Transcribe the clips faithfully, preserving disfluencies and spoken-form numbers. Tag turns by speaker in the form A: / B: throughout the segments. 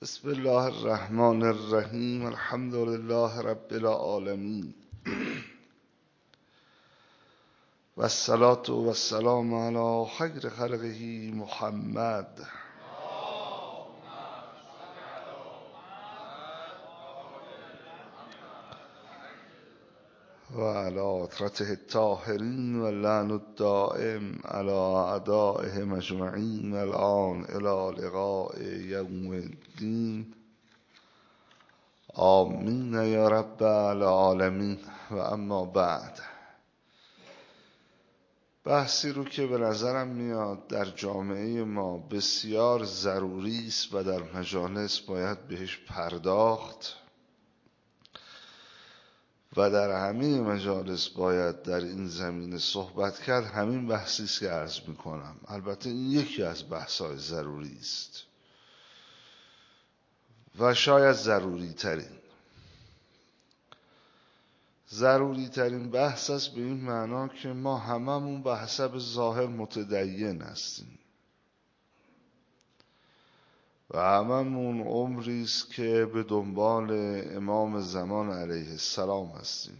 A: بسم الله الرحمن الرحیم. الحمد لله رب العالمین و الصلاة و السلام علی خیر خلقه محمد و علی اطرته الطاهرین و لعن الدائم علی اعدائهم اجمعین. الان الی لقاء یوم الدین. آمین یا رب العالمین. و اما بعد، بحثی رو که به نظرم میاد در جامعه ما بسیار ضروری است و در مجالس باید بهش پرداخت و در همه مجالس باید در این زمینه صحبت کرد، همین بحثی است که عرض میکنم. البته این یکی از بحث‌های ضروری است و شاید ضروری ترین ضروری ترین بحث است، به این معنا که ما هممون به حسب ظاهر متدین هستیم و هممون عمری است که به دنبال امام زمان علیه السلام هستیم.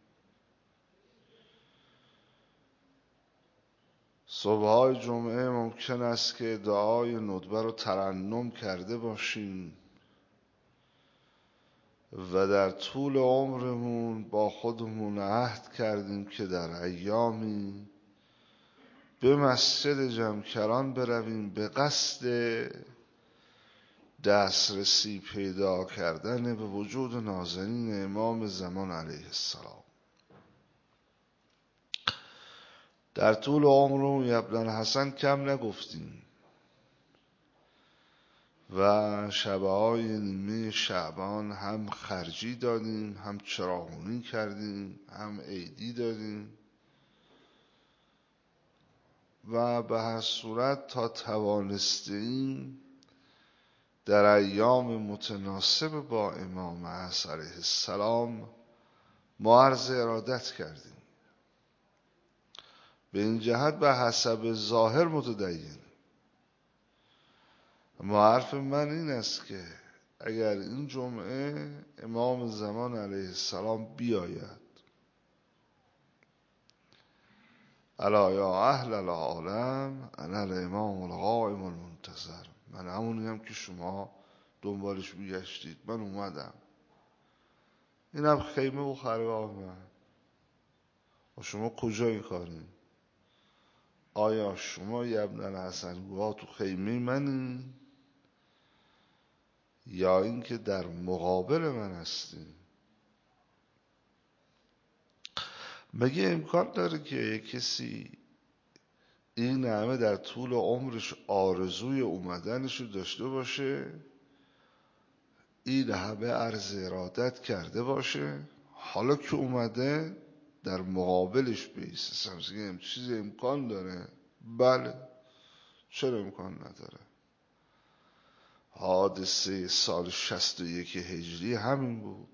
A: صبح‌های جمعه ممکن است که دعای ندبه رو ترنم کرده باشیم و در طول عمرمون با خودمون عهد کردیم که در ایامی به مسجد جمکران برویم به قصد دسترسی پیدا کردن به وجود نازنین امام زمان علیه السلام. در طول عمرمون ابن الحسن کم نگفتیم و شبهای نیمه شعبان هم خرجی دادیم، هم چراغونی کردیم، هم عیدی دادیم و به هر صورت تا توانستیم در ایام متناسب با امام عصر علیه السلام ما عرض ارادت کردیم. به این جهت به حسب ظاهر متدین. اما حرف من این است که اگر این جمعه امام زمان علیه السلام بیاید، الا یا اهل العالم انا الامام القائم المنتظر، من همونی هم که شما دنبالش میگشتید، من اومدم. اینم خیمه و خرگاه من. و شما کجا این کارین؟ آیا شما یه ابن الحسن گوها تو خیمه منی یا این که در مقابل من هستی؟ مگه امکان داره که یک کسی این همه در طول عمرش آرزوی اومدنش رو داشته باشه، این همه عرض ارادت کرده باشه، حالا که اومده در مقابلش بیسته؟ سمسیگه هم چیز امکان داره؟ بله، چرا امکان نداره؟ حادثه سال شصت و یک هجری همین بود.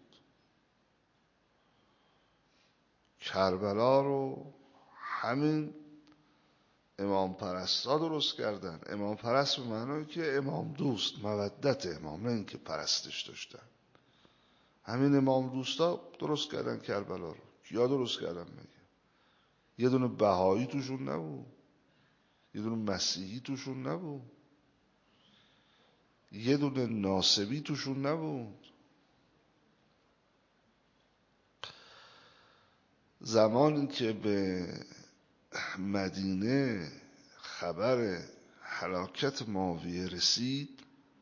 A: کربلا رو همین امام پرستا درست کردن. امام پرست به معنی که امام دوست، مودت امام، نه اینکه پرستش داشتن. همین امام دوستا درست کردن کربلا رو. کیا درست کردن مگه؟ یه دونه بهایی توشون نبود، یه دونه مسیحی توشون نبود، یه دونه ناصبی توشون نبود. زمانی که به مدینه خبر هلاکت معاویه رسید،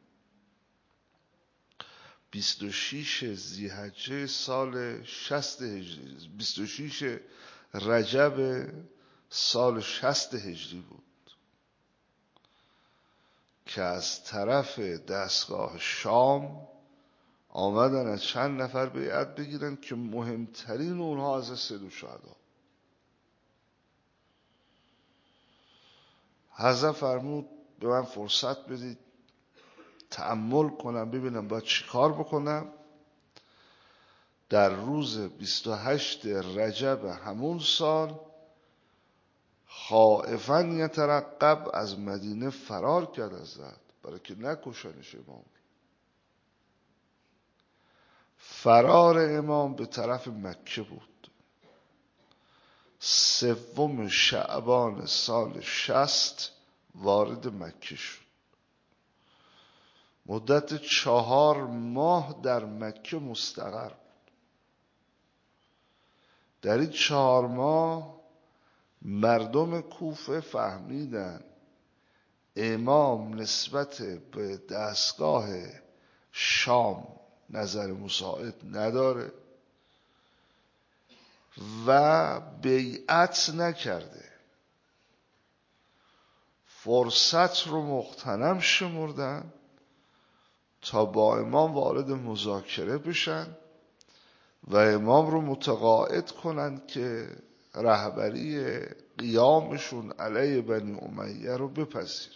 A: بیست و شش ذی‌حجه سال شصت هجری، بیست و شش رجب سال شصت هجری بود که از طرف دستگاه شام آمدن از چند نفر بیعت بگیرن که مهمترین اونها از سید الشهدا. حضرت فرمود به من فرصت بدید تأمل کنم ببینم باید چی کار بکنم. در روز بیست و هشت رجب همون سال خائفاً یترقب از مدینه فرار کرد حضرت، برای که نکشنش امام. فرار امام به طرف مکه بود. سوم شعبان سال شصت وارد مکه شد. مدت چهار ماه در مکه مستقر بود. در این چهار ماه مردم کوفه فهمیدن امام نسبت به دستگاه شام نظر مساعد نداره و بیعت نکرده. فرصت رو مغتنم شمردن تا با امام وارد مذاکره بشن و امام رو متقاعد کنن که رهبری قیامشون علیه بنی امیه رو بپذیره.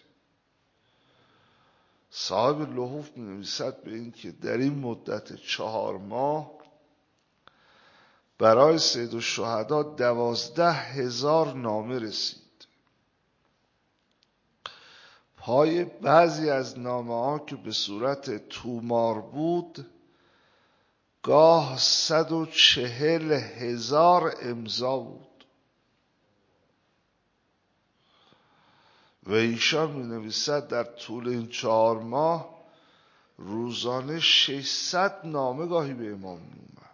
A: صاحب لحوف می نویسد به این که در این مدت چهار ماه برای سید الشهدا دوازده هزار نامه رسید. پای بعضی از نامه ها که به صورت تومار بود گاه صد و چهل هزار امضا بود و ایشان می نویسد در طول این چهار ماه روزانه ششصد نامه گاهی به امام می اومد.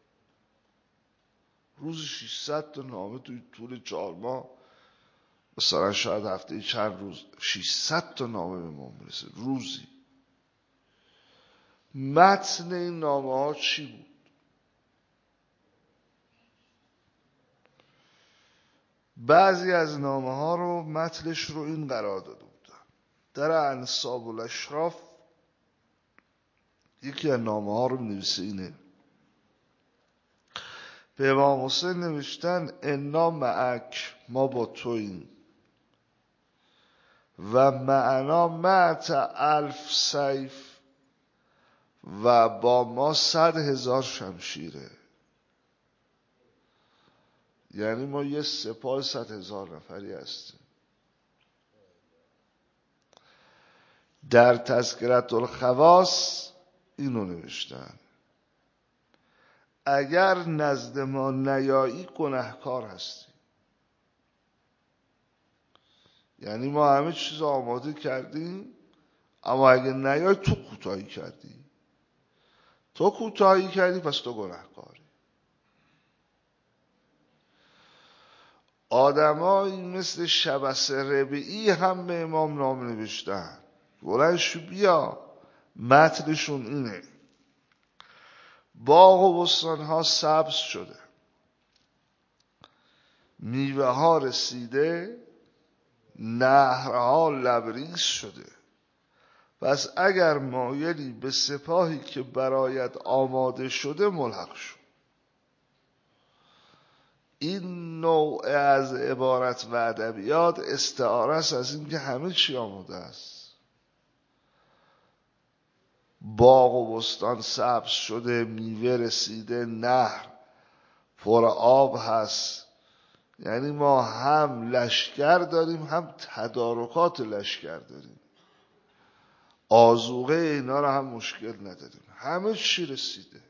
A: روز ششصد تا نامه توی طول چهار ماه، مثلا شاید هفته چند روز ششصد تا نامه به امام می رسید روزی. متن این نامه ها چی بود؟ بعضی از نامه ها رو متنش رو این قرار داده بودن. در انصاب الاشراف یکی از نامه ها رو نویسه اینه: به امام حسین نوشتن انا معک، ما با توییم، و معنا معت الف سیف، و با ما صد هزار شمشیره. یعنی ما یه سپاه صد هزار نفری هستیم. در تذکرة الخواص اینو نوشتن: اگر نزد ما نیایی گناهکار هستی. یعنی ما همه چیز آماده کردیم، اما اگر نیایی تو کوتاهی کردی. تو کوتاهی کردی پس تو گناهکاری. آدمایی مثل شبس ربیعی هم به امام نامه نوشتن: بلندشو بیا. متنشون اینه: باغ و بستان ها سبز شده، میوه ها رسیده، نهرها لبریز شده. پس اگر مایلی به سپاهی که برایت آماده شده ملحق شو. این نوع از عبارت و ادبیات استعاره است از این که همه چی آماده است. باغ و بستان سبز شده، میوه رسیده، نهر پر آب هست. یعنی ما هم لشکر داریم هم تدارکات لشکر داریم. آذوقه اینا رو هم مشکل نداریم. همه چی رسیده.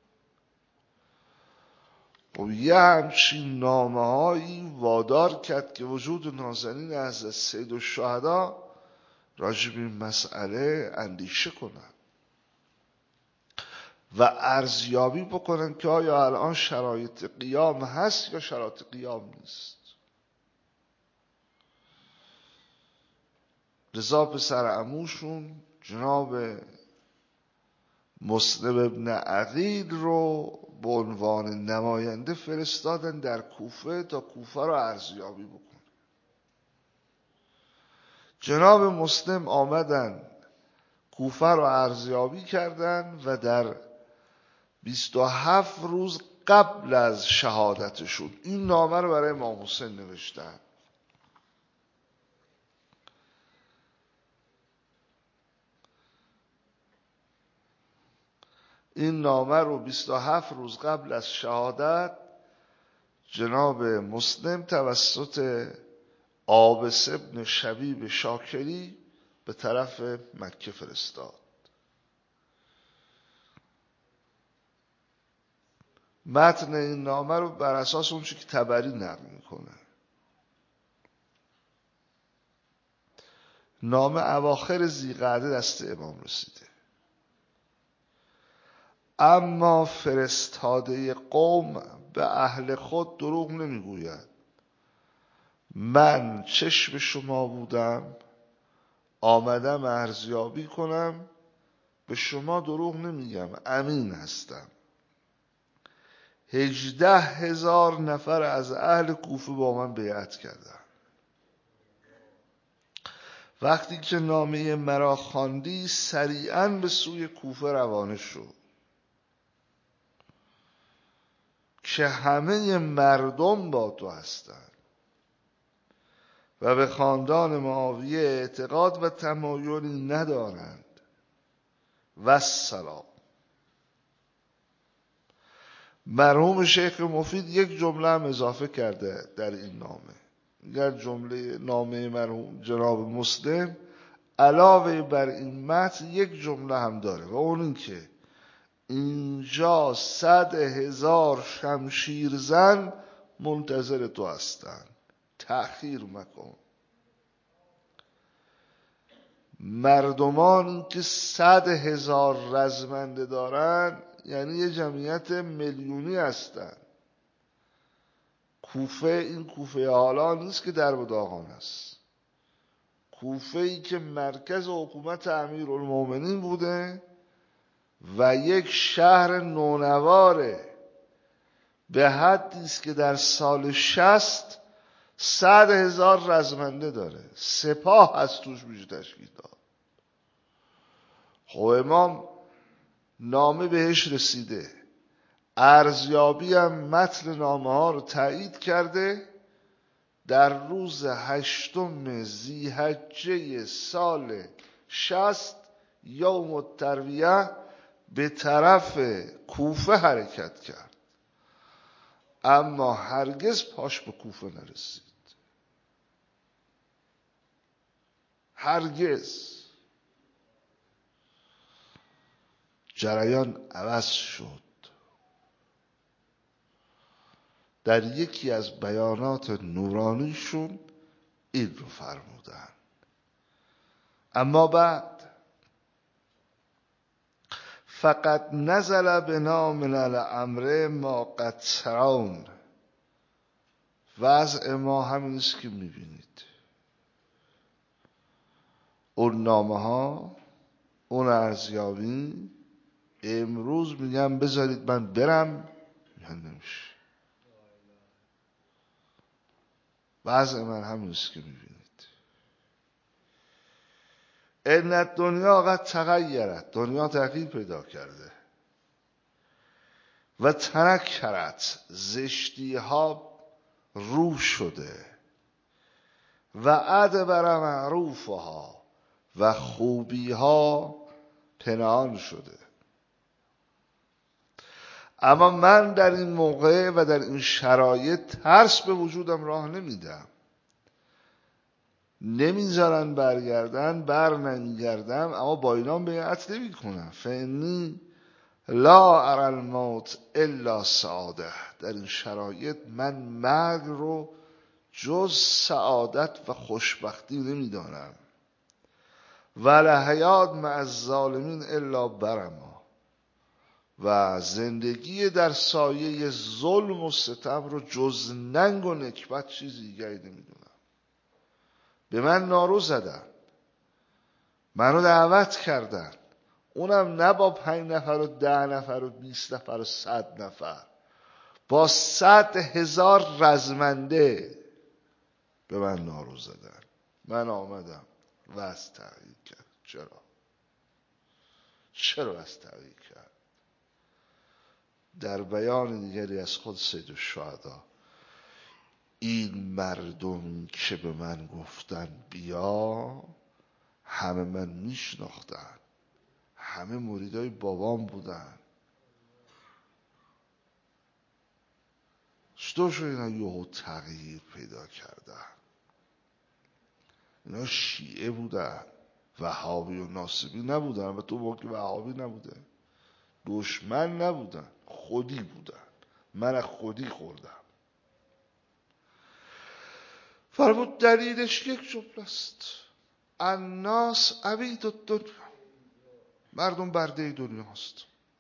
A: و یه همچین نامه هایی وادار کرد که وجود نازنین حضرت سید الشهدا راجب این مسئله اندیشه کنن و ارزیابی بکنن که آیا الان شرایط قیام هست یا شرایط قیام نیست. رضا پسر عموشون جناب مسلم ابن عقیل رو به عنوان نماینده فرستادن در کوفه تا کوفه رو ارزیابی بکنه. جناب مسلم آمدن کوفه رو ارزیابی کردن و در بیست و هفت روز قبل از شهادتشون این نامه رو برای امام حسین نوشتن: این نامه رو بیست و هفت روز قبل از شهادت جناب مسلم توسط عابس ابن شبیب شاکری به طرف مکه فرستاد. متن این نامه رو بر اساس اون چی که طبری نقل میکنه. نامه اواخر ذی‌قعده دست امام رسیده، اما فرستاده قوم به اهل خود دروغ نمیگوید. من چشم شما بودم، آمدم ارزیابی کنم، به شما دروغ نمیگم، امین هستم. هجده هزار نفر از اهل کوفه با من بیعت کردن. وقتی که نامه مرا خواندی سریعاً به سوی کوفه روانه شد که همه مردم با تو هستند و به خاندان معاویه اعتقاد و تمایلی ندارند. و السلام. مرحوم شیخ مفید یک جمله هم اضافه کرده در این نامه. در جمله نامه مرحوم جناب مسلم علاوه بر این متن یک جمله هم داره و اون این که اینجا صد هزار شمشیر زن منتظر تو هستن، تأخیر مکن. مردمان که صد هزار رزمنده دارن یعنی یه جمعیت میلیونی هستن. کوفه این کوفه حالا نیست که در و داغان است. کوفه ای که مرکز حکومت امیرالمومنین بوده و یک شهر نونواره، به حدی است که در سال شصت صد هزار رزمنده داره، سپاه از توش میشه تشکیل داد. خب امام نامه بهش رسیده، ارزیابی هم متن نامه ها رو تایید کرده. در روز هشتم ذی‌حجه سال شصت یوم الترویه به طرف کوفه حرکت کرد، اما هرگز پاش به کوفه نرسید. هرگز. جریان عوض شد. در یکی از بیانات نورانیشون این رو فرمودن. اما بعد فقط نزل بنا من الامر ما قد ترون. وضع ما همین است که میبینید. اون نامه ها، اون ارزیابی، امروز میگم بذارید من برم، میگن نمیشه. وضع من همین است که میبینید. ان الدنیا قد تغیرت. دنیا تغییر پیدا کرده. و تنکرت. زشتی ها رو شده. و ادبر معروفها. و خوبی ها پنهان شده. اما من در این موقع و در این شرایط ترس به وجودم راه نمیدم. نمیذارن برگردن، بر نمیگردم، اما با اینام بیعت نمی کنم. فانی لا اری الموت الا سعاده. در این شرایط من مرگ رو جز سعادت و خوشبختی نمیدانم. ولا حیات مع الظالمین الا برما. و زندگی در سایه ظلم و ستم رو جز ننگ و نکبت چیزی دیگری نمیدونم. به من نارو زدن، منو دعوت کردن، اونم نه با پنج نفر و ده نفر و بیست نفر و صد نفر، با صد هزار رزمنده به من نارو زدن. من آمدم و از تغییر کرد. چرا؟ چرا از تغییر کرد؟ در بیان دیگری از خود سید الشهدا، این مردم که به من گفتن بیا، همه من میشناختن، همه مریدای بابام بودن. چطور شد اینا یهو تغییر پیدا کردن؟ اینا شیعه بودن، وهابی و ناصبی نبودن. و تو موقع وهابی نبوده، دشمن نبودن، خودی بودن. من از خودی خوردم. فرمود دلیلش یک جمله است: الناس عبید الدنیا، مردم برده دنیا هست.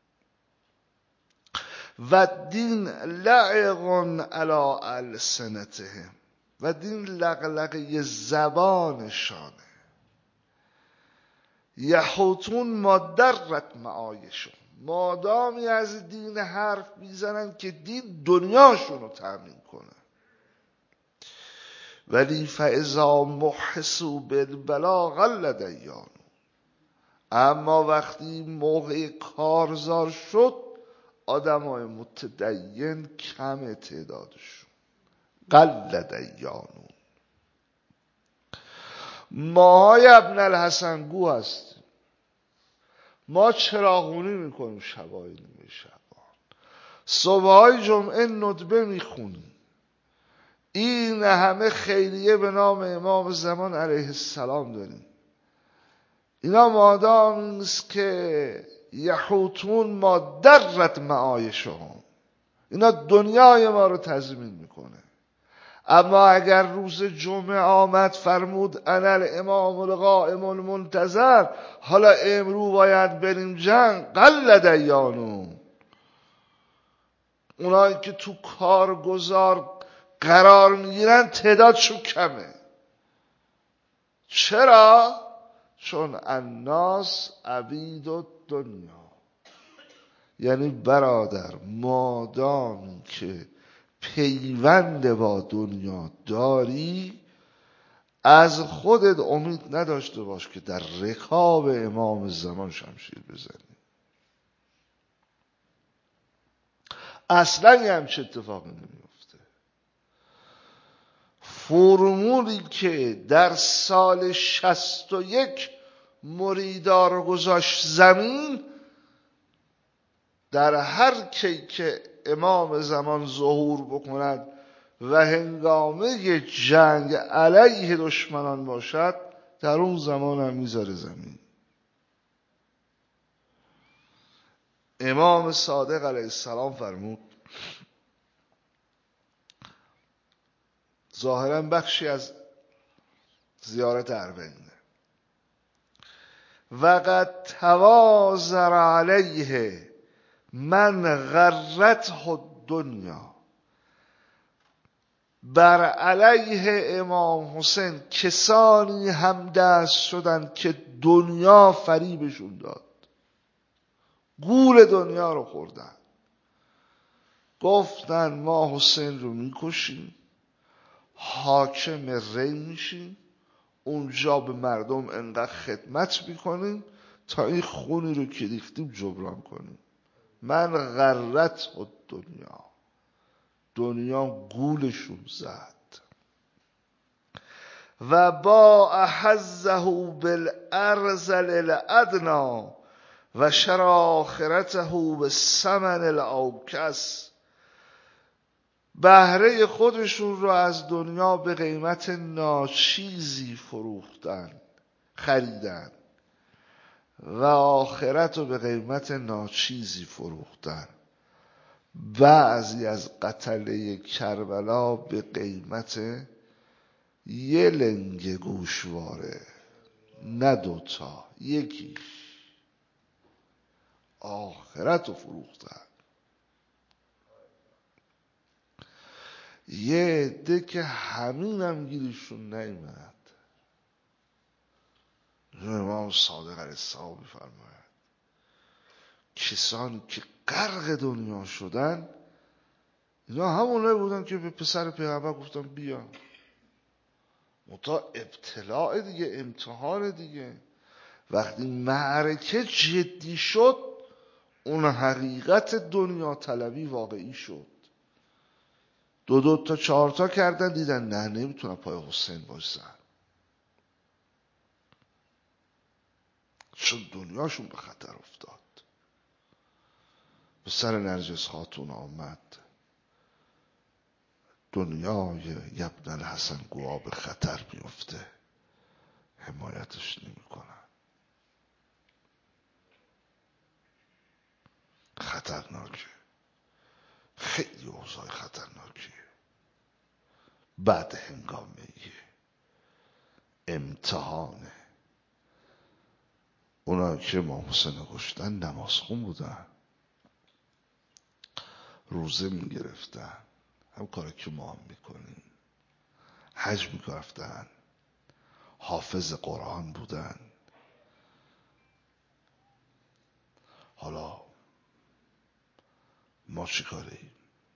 A: و دین لعق علی السنتهم، و دین لقلقه زبانشانه. یحوتون ما درت معایشون، مادامی از دین حرف میزنن که دین دنیاشون رو تأمین کنه. ولی فاذا محسوا بالبلا قل دیانو، اما وقتی موقع کارزار شد آدمای متدین کم تعدادشون. قل دیانو. ماهای ابن الحسن گو هستیم، ما چراغونی میکنیم شبای نیمه شبان، صبحای جمعه ندبه میخونیم. این همه خیریه به نام امام زمان علیه السلام داریم. اینا مادام نیست که یحوتون ما درت معایشهم، اینا دنیای ما رو تضمین میکنه. اما اگر روز جمعه آمد فرمود انا الامام القائم المنتظر، حالا امرو باید بریم جنگ، قل دیانو. اونایی که تو کارگزار قرار میگیرن تعدادشون کمه. چرا؟ چون الناس عبید الدنیا. یعنی برادر مادامی که پیوند با دنیا داری، از خودت امید نداشته باش که در رکاب امام زمان شمشیر بزنی. اصلا یه همچه اتفاقی نمیفته. فرمولی که در سال شصت و یک مریدا رو گذاشت زمین، در هر کی که امام زمان ظهور بکند و هنگامه جنگ علیه دشمنان باشد، در اون زمان هم میذاره زمین. امام صادق علیه السلام فرمود، ظاهرا بخشی از زیارت اربعینه: وقد توازر علیه من غرته الدنیا. بر علیه امام حسین کسانی هم دست شدن که دنیا فریبشون داد، گول دنیا رو خوردن. گفتن ما حسین رو میکشیم، حاکم ری میشیم، اونجا به مردم انقدر خدمت میکنیم تا این خونی رو که ریختیم جبران کنیم. من غرت الدنیا، دنیا گولشون زد. و با حظه بالارذل الادنی و شرى آخرته بالثمن الاوکس. بهره خودشون رو از دنیا به قیمت ناچیزی فروختن، خریدن، و آخرت رو به قیمت ناچیزی فروختن. بعضی از قتله کربلا به قیمت یه لنگ گوشواره، نه دوتا، یکیش. آخرت رو فروختن. یه عده که همین هم گیرشون نیمد. امام صادق علیه السلام میفرماید کسانی که غرق دنیا شدن، اینا همونه بودن که به پسر پیغمبر گفتن بیا. متا ابتلاع دیگه، امتحان دیگه. وقتی معرکه جدی شد، اون حقیقت دنیا طلبی واقعی شد. دو دو تا چهار تا کردن، دیدن نه نمیتونن پای حسین باشن، چون دنیاشون به خطر افتاد. به سر نرجس خاتون آمد دنیای ابن الحسن گواه به خطر میفته، حمایتش نمی کنن. خطرناکه، خیلی اوضاع خطرناکیه. بعد هنگامه امتحانه. اونا که امام حسین کشتن نمازخون بودن، روزه میگرفتن، هم کاری که ما هم میکنیم، حج میگرفتن، حافظ قرآن بودن. حالا ما چی کاریم؟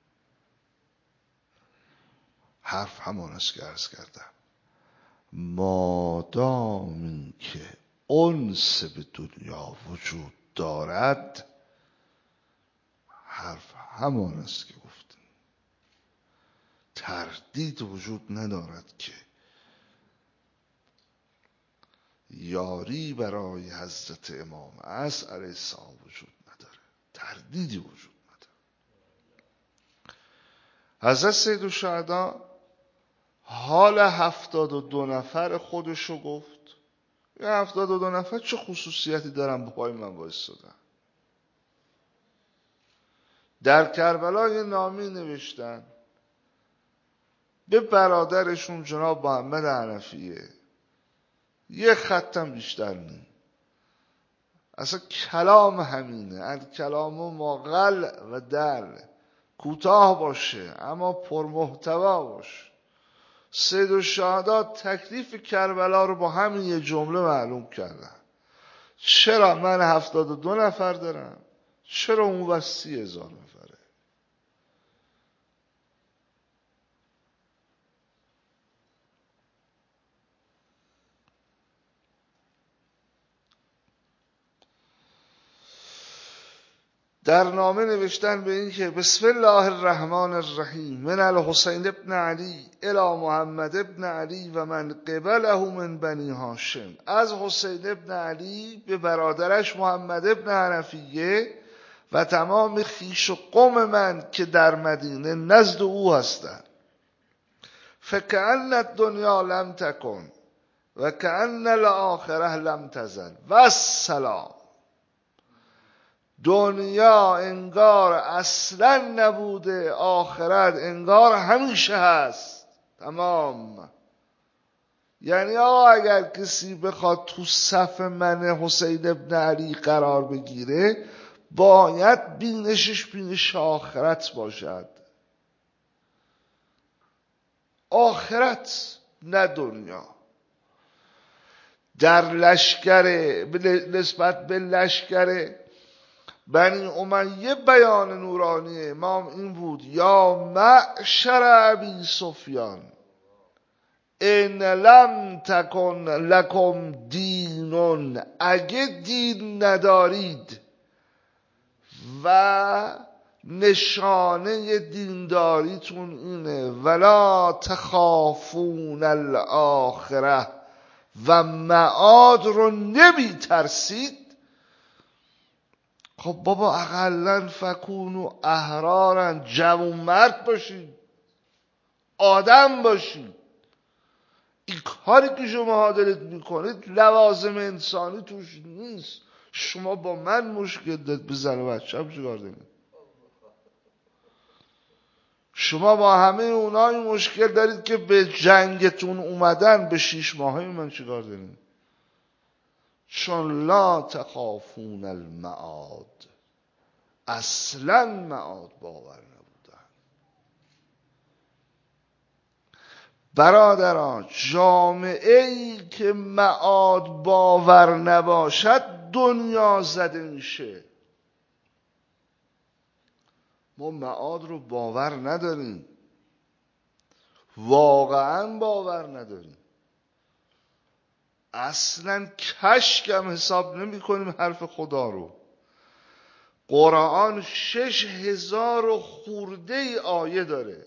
A: حرف همان است که عرض کردم، مادام که انس به دنیا وجود دارد، حرف همان است که گفتیم، تردید وجود ندارد که یاری برای حضرت امام عصر علیه السلام وجود نداره، تردیدی وجود نداره. حضرت سیدالشهدا حال هفتاد و دو نفر خودشو گفت. یه هفتاد و دو نفر چه خصوصیتی دارن با پای من وایسادن؟ در کربلا یه نامی نوشتن به برادرشون جناب محمد حنفیه، یه خطم بیشتر نیم. اصلا کلام همینه، الکلام ماقل و دل، کوتاه باشه اما پرمحتوا باشه. سیدالشهدا تکلیف کربلا رو با همین یه جمله معلوم کردن. چرا من هفتاد و دو نفر دارم، چرا اون بر سی هزار نفره؟ در نامه نوشتن به این که بسم الله الرحمن الرحیم من الحسین ابن علی الی محمد ابن علی و من قبله من بنی هاشم. از حسین ابن علی به برادرش محمد ابن حنفیه و تمام خیش و قوم من که در مدینه نزد او هستند. فکأن الدنیا لم تکن و کأن الاخره لم تزل و السلام. دنیا انگار اصلا نبوده، آخرت انگار همیشه هست. تمام. یعنی آقا اگر کسی بخواد تو صف من حسین ابن علی قرار بگیره، باید بینشش بینش آخرت باشد. آخرت نه دنیا. در لشکر نسبت به لشکر بنی امیه بیان نورانی امام این بود: یا معشر ابی سفیان ان لم تکن لکم دینون، اگه دین ندارید و نشانه دینداریتون اینه ولا تخافون الاخره و معاد رو نمی ترسید، خب بابا اقلن فکونو احرارن، جوون مرد باشید، آدم باشید. این کاری که شما دارید میکنید لوازم انسانی توش نیست. شما با من مشکل دارید، بزن و بچه هم چیکار دارید؟ شما با همه اونای مشکل دارید که به جنگتون اومدن، به شیش ماهه من چیکار دارید؟ چون لا تخافون المعاد، اصلا معاد باور نبودن. برادران، جامعه ای که معاد باور نباشد دنیا زده میشه. ما معاد رو باور نداریم، واقعا باور نداریم، اصلا کشکم حساب نمی کنیم حرف خدا رو. قرآن شش هزار و خورده ای آیه داره،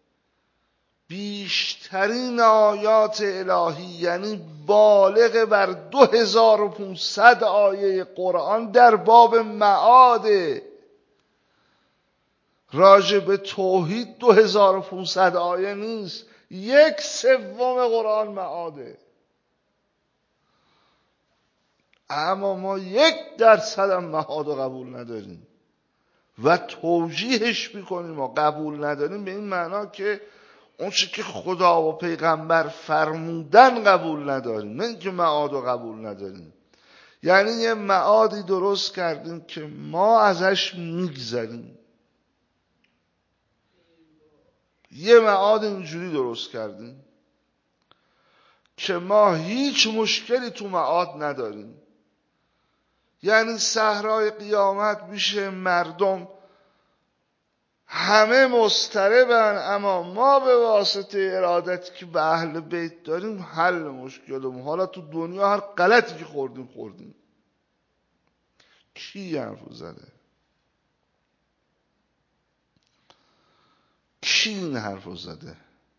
A: بیشترین آیات الهی یعنی بالغ بر دو هزار و پونصد آیه قرآن در باب معاده. راجع به توحید دو هزار و پونصد آیه نیست، یک سوم قرآن معاده. اما ما یک درصد هم معاد قبول نداریم. و توجیهش میکنیم و قبول نداریم، به این معنا که اون چی که خدا و پیغمبر فرمودن قبول نداریم، نه اینکه معاد رو قبول نداریم. یعنی یه معادی درست کردیم که ما ازش میگذریم، یه معاد اینجوری درست کردیم که ما هیچ مشکلی تو معاد نداریم. یعنی صحرای قیامت میشه مردم همه مضطربن، اما ما به واسطه ارادتی که به اهل بیت داریم حل مشکلمون. حالا تو دنیا هر غلطی که خوردیم خوردیم. کی حرفو زده؟ کی این حرفو زده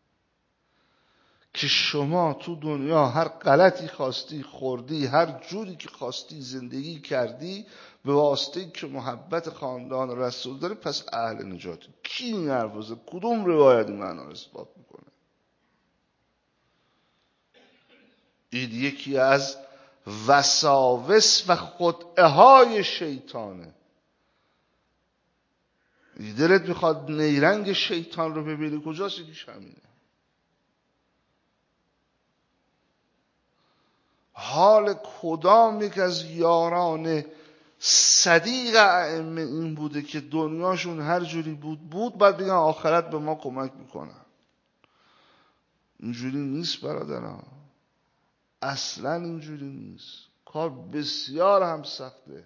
A: که شما تو دنیا هر غلطی خواستی خوردی، هر جوری که خواستی زندگی کردی، به واسطه که محبت خاندان رسول داری پس اهل نجاتی؟ کی این حرفو زده؟ کدوم روایت این معنا رو اثبات میکنه؟ این یکی از وساوس و خدعه های شیطانه. دلت میخواد نیرنگ شیطان رو ببینی کجاست؟ یکیش همینه. حال کدام یک از یاران صدیق ائمه این بوده که دنیاشون هر جوری بود بود بعد بگن آخرت به ما کمک میکنن؟ اینجوری نیست برادران، اصلا اینجوری نیست. کار بسیار هم سخته.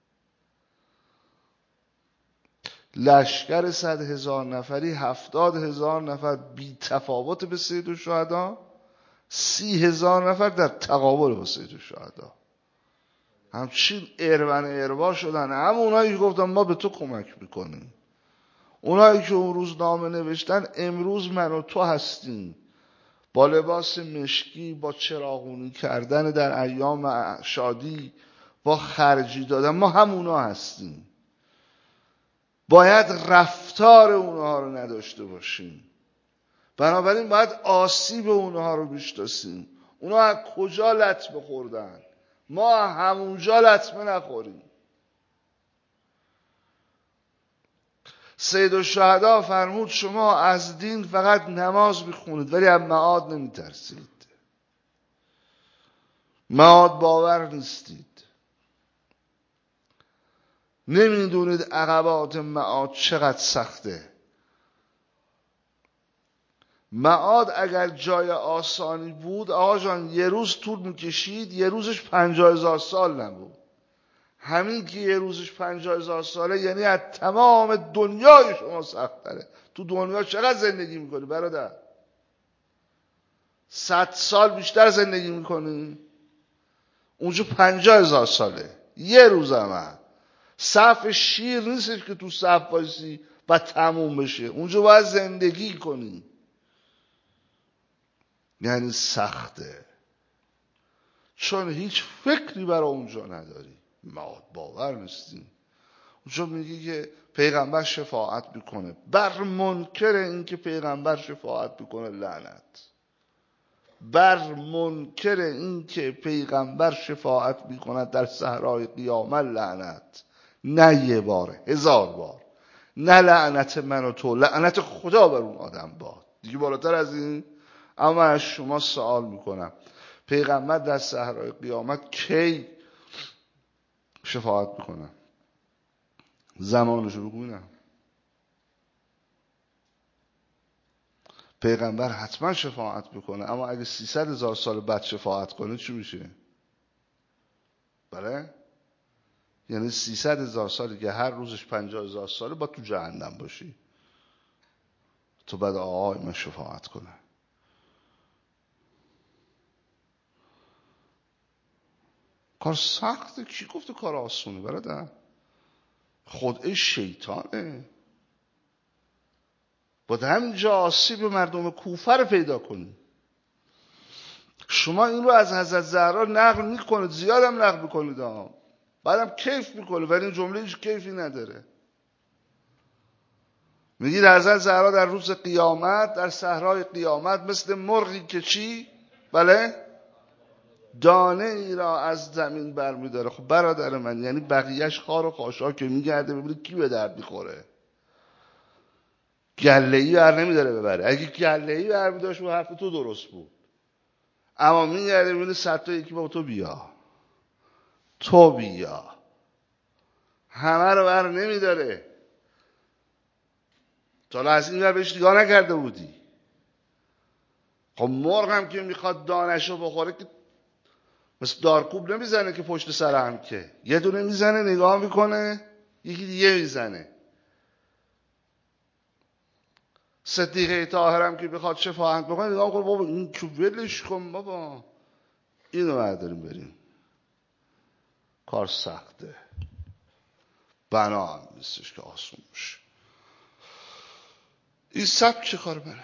A: لشکر صد هزار نفری هفتاد هزار نفر بی تفاوت به سید الشهدا، سی هزار نفر در تقابل با سید الشهدا. همچین ارون اروا شدن. هم اونایی که گفتن ما به تو کمک میکنیم، اونایی که اون روز نامه نوشتن امروز من و تو هستیم، با لباس مشکی، با چراغونی کردن در ایام شادی، با خرجی دادن، ما هم اونا هستیم. باید رفتار اونها رو نداشته باشیم، بنابراین باید آسیب اونها رو بشناسیم. اونها از کجا لطمه خوردن، ما همونجا لطمه نخوریم. سید الشهدا فرمود شما از دین فقط نماز میخونید ولی از معاد نمیترسید، معاد باور نیستید، نمیدونید عقبات معاد چقدر سخته. معاد اگر جای آسانی بود آقا جان یه روز طول میکشید، یه روزش پنجاه هزار سال نبود. همین که یه روزش پنجاه هزار ساله یعنی از تمام دنیای شما سخت تره. تو دنیا چقدر زندگی میکنی برادر؟ صد سال بیشتر زندگی میکنی؟ اونجا پنجاه هزار ساله یه روز هم. صف شیر نیستش که تو صف بایسی و تموم بشه، اونجا باید زندگی کنی. یعنی سخته، چون هیچ فکری برای اونجا نداری، ما باور نیستیم. اونجا میگی که پیغمبر شفاعت میکنه، بر منکر این که پیغمبر شفاعت میکنه لعنت، بر منکر این که پیغمبر شفاعت میکنه در صحرای قیامت لعنت. نه یه بار، هزار بار. نه لعنت من و تو، لعنت خدا بر اون آدم باد. دیگه بالاتر از این. اما از شما سوال میکنم پیغمبر در صحرای قیامت کی شفاعت میکنه؟ زمانشو بگو ببینم. پیغمبر حتما شفاعت میکنه، اما اگه سیصد هزار سال بعد شفاعت کنه چی میشه؟ بله؟ یعنی سیصد هزار سالی که هر روزش پنجاه هزار ساله با تو جهنم باشی تو بعد آقای من شفاعت کنه. کار سخته. کی گفته کار آسونه برادر؟ خدعه شیطانه. باید همینجا آسیب مردم کوفه رو پیدا کنی. شما این رو از حضرت زهرا نقل میکنید، زیاد هم نقل میکنید، بعدم کیف میکنید، ولی این جمله هیچ کیفی نداره. میگید حضرت زهرا در روز قیامت در صحرای قیامت مثل مرغی که چی؟ بله؟ دانه ای را از زمین برمیداره. خب برادر من، یعنی بقیهش خار و خاشاک میگرده ببینید کی به درد میخوره. گله ای بر نمیداره ببره. اگه گله ای برمیداشت و حرف تو درست بود، اما میگرده ببینید صد تا یکی با تو بیا، تو بیا، همه رو بر نمیداره. تا از این ور بهش نگاه نکرده بودی. خب مرغ هم که میخواد دانشو بخوره که مثل دارکوب نمیزنه که پشت سر هم، که یه دونه میزنه نگاه میکنه یکی دیگه میزنه. صدیقه طاهرم که بخواد شفاعت بکنه نگاه میکنه بابا این که ولش کن بابا، اینو برداریم بریم. کار سخته، بنا هم نیستش که آسون باشه. این سبک کار منه،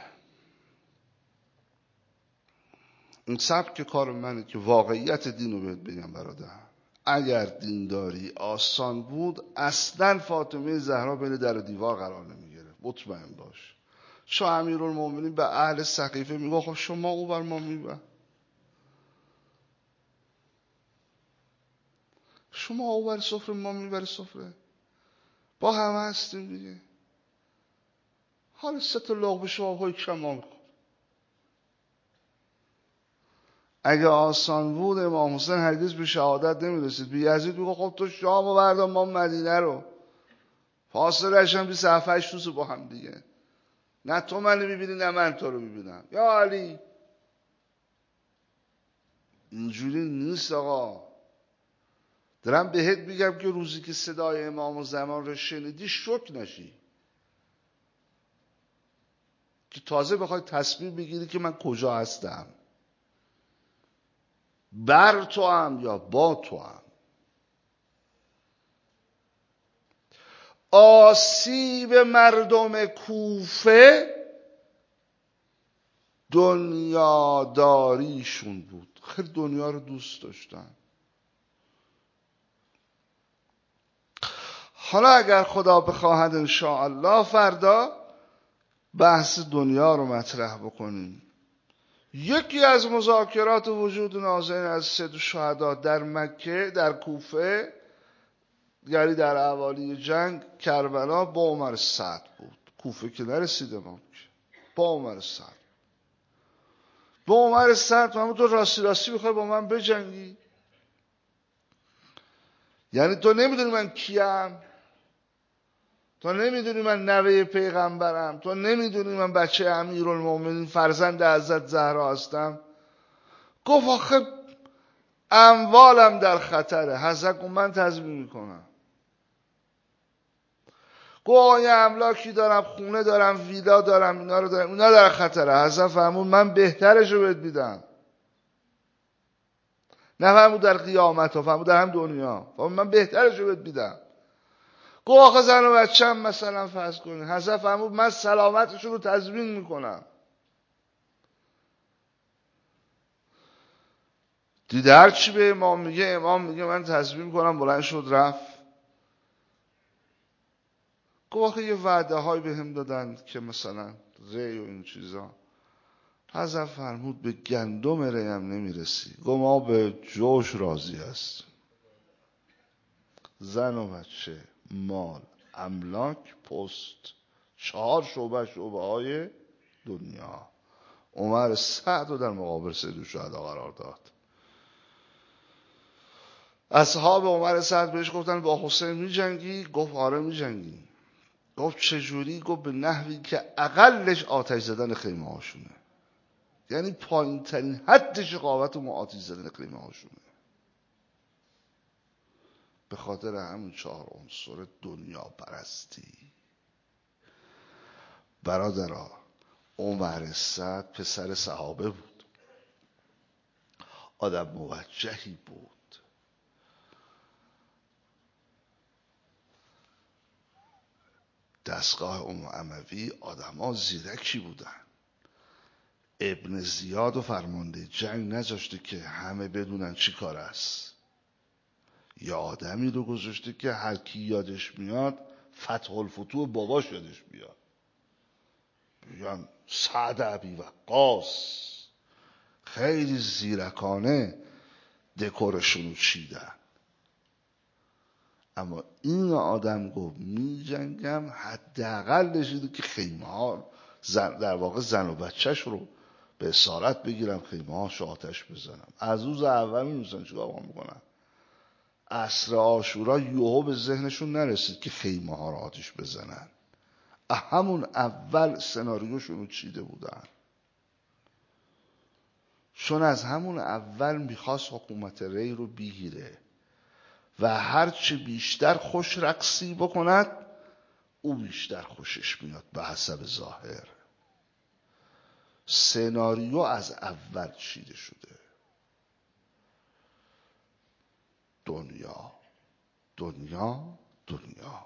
A: این سبک کار منه که واقعیت دین رو بهت بگم برادر. اگر دینداری آسان بود اصلا فاطمه زهرا بین در و دیوار قرار نمیگیره، مطمئن باش. چون امیرالمومنین به اهل سقیفه میگه خب شما او بر ما میبر، شما او بر سفره ما میبری سفره، با همه هستیم دیگه. حالا سه تا لقمه شما های کما میخور. اگه آسان بود امام حسین هرگز به شهادت نمیرسید. بی یزید میگه خب تو شامو بردار ما مدینه رو، فاصله‌اش هم بیست و هفت روز با هم دیگه، نه تو منو میبینی نه من تو رو میبینم. یا علی اینجوری نیست آقا. دارم بهت میگم که روزی که صدای امام زمان رو شنیدی شوک نشی، که تازه بخوای تصمیم بگیری که من کجا هستم، بر تو هم یا با تو هم. آسیب مردم کوفه دنیاداریشون بود، خیلی دنیا رو دوست داشتن. حالا اگر خدا بخواهد انشاءالله فردا بحث دنیا رو مطرح بکنیم. یکی از مذاکرات وجود نازنین از سید شهدا در مکه در کوفه، یعنی در اوالی جنگ کربلا، با عمر سعد بود. کوفه که نرسیده ما، با عمر سعد. با عمر سعد من تو راستی راستی میخوای با من بجنگی؟ یعنی تو نمیدونی من کیم؟ تو نمیدونی من نوه پیغمبرم؟ تو نمیدونی من بچه امیرالمومنین فرزند حضرت زهرا هستم؟ گفت آخه اموالم در خطره. حضرت من تضمین میکنم. گفت آقای املاکی دارم، خونه دارم، ویلا دارم، اینا رو دارم، اینا در خطره. حضرت فرمود من بهترشو بهت میدم. نه فرمود در قیامت ها، فرمود در هم دنیا. فرمود من بهترشو بهت میدم. گفت آخه زن و بچه هم مثلا فرض کنید. حضرت فرمود من سلامتشون رو تضمین میکنم. دیده هر چی به امام میگه، امام میگه من تضمین کنم. بلند شد رفت. گفت آخه یه وعده های به هم دادن که مثلا ری و این چیزا. حضرت فرمود به گندم ری هم نمیرسی. گفت ما به جوش راضی هستیم. زن و بچه، مال، املاک، پست، چهار شعبه شعبه های دنیا. عمر سعد رو در مقابل سید الشهدا قرار داد. اصحاب عمر سعد بهش گفتن با حسین می جنگی؟ گفت آره می جنگی. گفت چجوری؟ گفت به نحوی که اقلش آتش زدن خیمه هاشونه، یعنی پایین ترین حد شقاوت و آتش زدن خیمه هاشونه. به خاطر همین چهار عنصر دنیا پرستی. برادرها، عمر سعد پسر صحابه بود، آدم موجهی بود. دستگاه ام اموی آدم ها زیرکی بودن. ابن زیاد و فرمانده جنگ نذاشته که همه بدونن چی کار است. یا آدمی رو گذاشته که هر کی یادش میاد فتح الفتوح باباش یادش بیاد. بگم سعد ابی وقاص خیلی زیرکانه دکورشون رو چیدن. اما این آدم گفت می جنگم حداقلش اینه که خیمه ها زن در واقع زن و بچهش رو به اسارت بگیرم، خیمه هاش آتش بزنم. از روز اول می‌دونستن چیکار میکنن. عصر عاشورا یهو به ذهنشون نرسید که خیمه ها رو آتش بزنن. همون اول سناریوشون رو چیده بودن، چون از همون اول میخواست حکومت ری رو بگیره و هرچه بیشتر خوش رقصی بکند او بیشتر خوشش میاد به حسب ظاهر. سناریو از اول چیده شده. دنیا دنیا دنیا.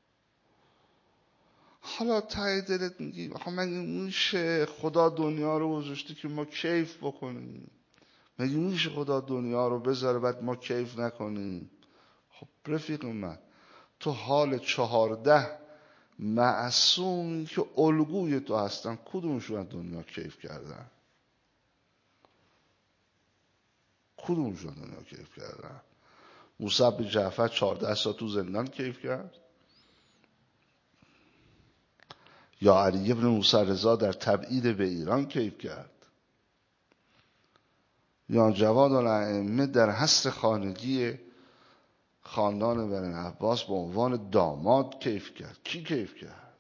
A: حالا ته دلت میگی آخه مگه میشه خدا دنیا رو گذاشته که ما کیف بکنیم؟ مگه میشه خدا دنیا رو بذاره بعد ما کیف نکنیم؟ خب رفیق من، تو حال چهارده معصومی که الگوی تو هستن کدومشون دنیا کیف کردن؟ کدومشون دنیا کیف کردن؟ موسی بن جعفر چهارده سال تو زندان کیف کرد؟ یا علی بن موسی رضا در تبعید به ایران کیف کرد؟ یا جواد الائمه در حصر خانگی خاندان بنی عباس به عنوان داماد کیف کرد؟ کی کیف کرد؟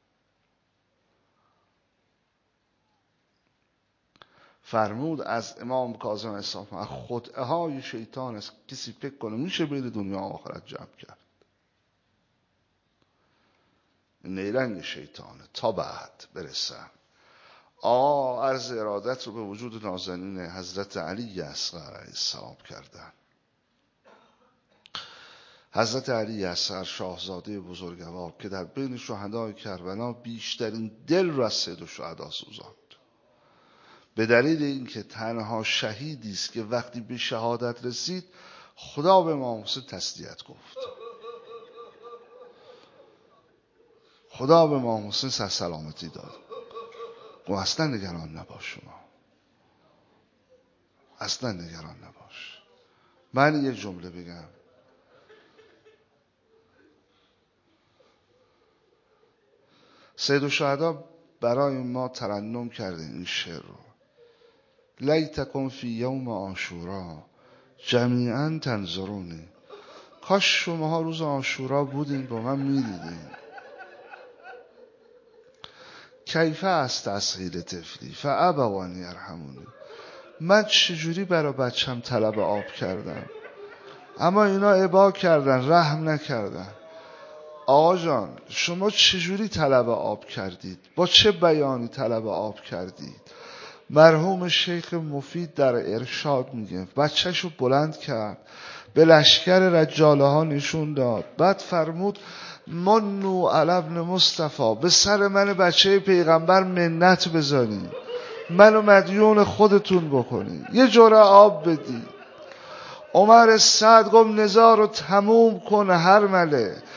A: فرمود از امام کاظم اسحاق خدعه های شیطان است کسی فکر کنه میشه بین دنیا و آخرت جمع کرد. نیرنگ شیطانه. تا بعد برسم آقا عرض ارادت رو به وجود نازنین حضرت علی اصغر علیه السلام کردن. حضرت علی اصغر شاهزاده بزرگوار که در بین شهدای کربلا بیشترین دل را از سید الشهدا سوزاند، به دلیل اینکه تنها شهیدی است که وقتی به شهادت رسید خدا به امام حسین تسلیت گفت. خدا به امام حسین سر سلامتی داد. و اصلا نگران نباش، شما اصلا نگران نباش. من یه جمله بگم. سید الشهدا برای ما ترنم کرده این شعر رو: لیتکم فی یوم عاشورا جمیعا تنظرونی. کاش شماها روز عاشورا بودین با من میدیدین. کیف است تسخیر طفلی فابوان یرحمونی. من چجوری برای بچم طلب آب کردم اما اینا ابا کردن، رحم نکردن. آقا جان شما چجوری طلب آب کردید؟ با چه بیانی طلب آب کردید؟ مرحوم شیخ مفید در ارشاد میگه بچهشو بلند کرد، به لشکر رجاله ها نشون داد، بعد فرمود منو علی ابن مصطفی، به سر من بچه پیغمبر منت بذارین، منو مدیون خودتون بکنین، یه جرعه آب بدین. عمر سعد گفت نزار رو تموم کن هر مله،